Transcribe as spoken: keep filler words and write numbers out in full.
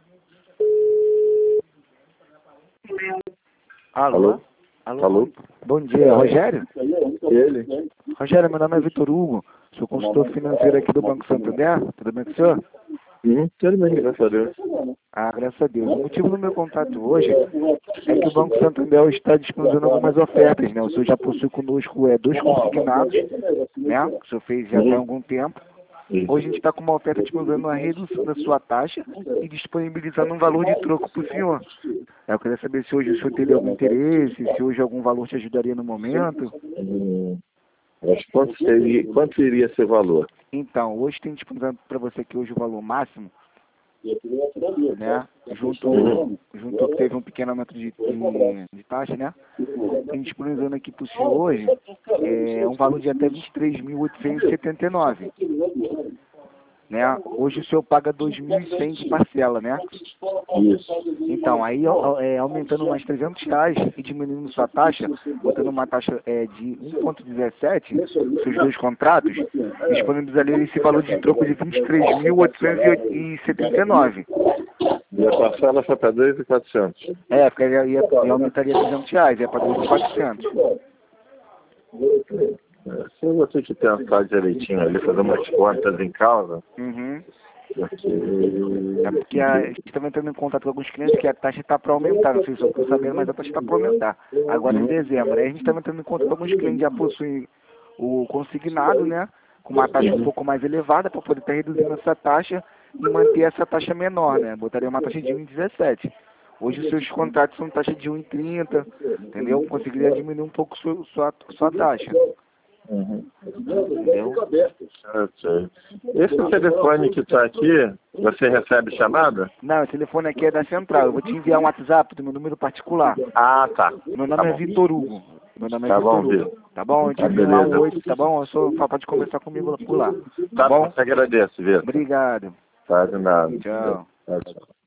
Alô? Alô? Alô? Alô? Bom dia, Rogério? Ele? Rogério, meu nome é Vitor Hugo, sou consultor financeiro aqui do Banco Santander, tudo bem com o senhor? Uhum, tudo bem, graças a Deus. Ah, graças a Deus. O motivo do meu contato hoje é que o Banco Santander está disponibilizando algumas ofertas, né? O senhor já possui conosco é, dois consignados, né? O senhor fez já tem algum tempo. Isso. Hoje a gente está com uma oferta disponibilizando a redução da sua taxa e disponibilizando um valor de troco para o senhor. Eu queria saber se hoje o senhor teria algum interesse, se hoje algum valor te ajudaria no momento. Hum, mas quanto, seria, quanto iria ser o valor? Então, hoje tem disponibilizado para você aqui hoje o valor máximo, né? Junto, junto teve um pequeno aumento de, de, de taxa, né? Tem disponibilizando aqui para o senhor hoje é, um valor de até vinte e três mil oitocentos e setenta e nove. Né? Hoje o senhor paga dois mil e cem de parcela, né? Isso. Então, aí é, aumentando mais trezentos reais e diminuindo sua taxa, botando uma taxa é, de um vírgula dezessete, seus dois contratos, disponibilizaria esse valor de troco de vinte e três mil oitocentos e setenta e nove. E a parcela foi para dois mil e quatrocentos. É, porque ia, ia, ia aumentaria trezentos reais, ia para dois mil e quatrocentos. Se eu vou ter que pensar direitinho ali, fazer umas contas em casa, Uhum. porque... É porque a, a gente está entrando em contato com alguns clientes que a taxa está para aumentar, não sei se eu estou sabendo, mas a taxa está para aumentar. Agora em dezembro, aí a gente está entrando em contato com alguns clientes que já possuem o consignado, né? Com uma taxa um pouco mais elevada para poder estar reduzindo essa taxa e manter essa taxa menor, né? Botaria uma taxa de um vírgula dezessete. Hoje os seus contratos são taxa de um vírgula trinta, entendeu? Conseguiria diminuir um pouco sua, sua, sua taxa. Uhum. Entendeu? Ok. Esse telefone que está aqui, você recebe chamada? Não, o telefone aqui é da central. Eu vou te enviar um WhatsApp do meu número particular. Ah, tá. Meu Tá nome é bom. Vitor Hugo. Meu nome é Tá Vitor bom, Hugo. Vitor. Tá bom? Eu te Tá, envio lá um beleza. oi, tá bom? Eu sou, pode conversar comigo por lá. Tá Tá bom, bom? te agradeço, Vitor. Obrigado. Tá de nada. Tchau. Tchau, tchau.